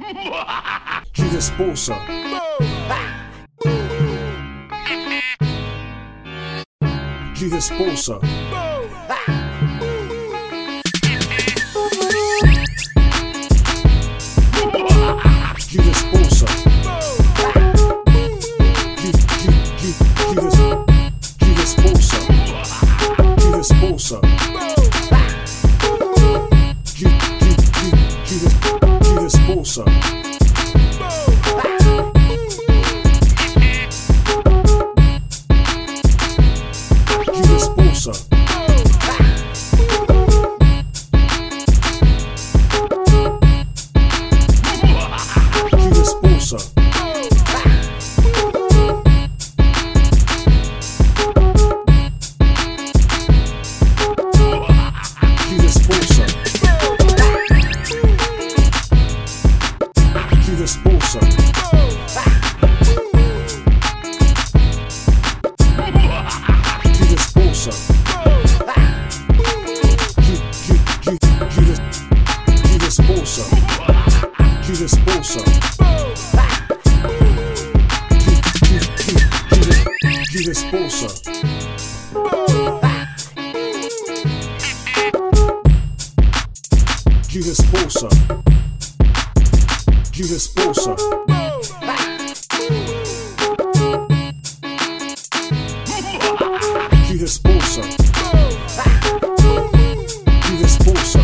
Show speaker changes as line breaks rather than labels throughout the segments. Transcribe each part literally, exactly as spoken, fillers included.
Chi responsa? Chi responsa? Chi responsa? Chi, chi, chi, chi, res, chi responsa? Chi responsa? Chi, chi, chi, chi, res, chi responsa? Chi responsa? Chi responsa? Chi responsa? Chi responsa? Chi responsa? Chi, chi, chi, chi, res, chi responsa? Chi responsa? Chi, chi, chi, chi, res, chi responsa? Chi responsa? Chi responsa? Chi responsa? Chi responsa?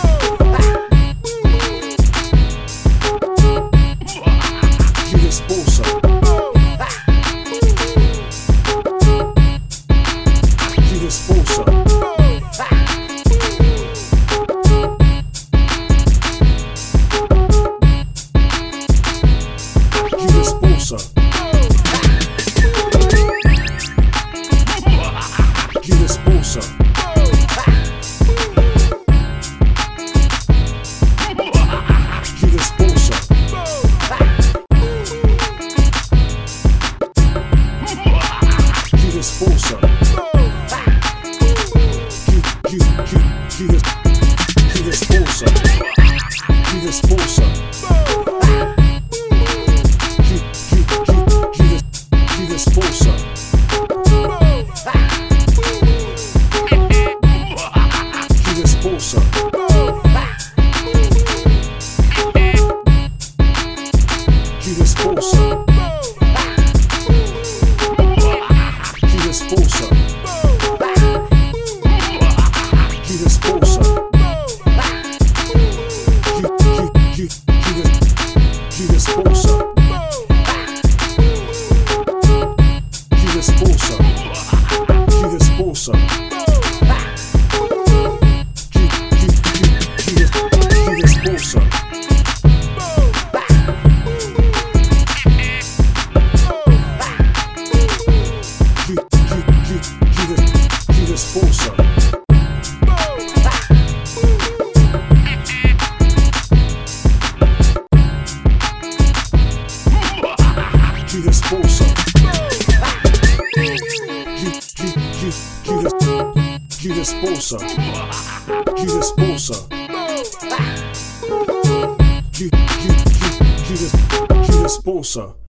Chi responsa? Chi responsa? Chi responsa? Chi responsa? Chi responsa? Chi responsa? Chi, chi, chi, chi, res, chi responsa? Chi responsa? Chi, chi, chi, chi, res, chi responsa? Chi responsa? Chi responsa? Chi responsa? Chi responsa? Chi, chi, chi, chi, res, chi responsa? Chi responsa? Chi responsa? Chi, chi, chi, chi, res, chi responsa? Chi, chi, chi, chi, res, chi responsa? Chi responsa? Chi, chi, chi, chi, res, chi responsa? Chi responsa? Chi, chi, chi, chi, res, chi responsa?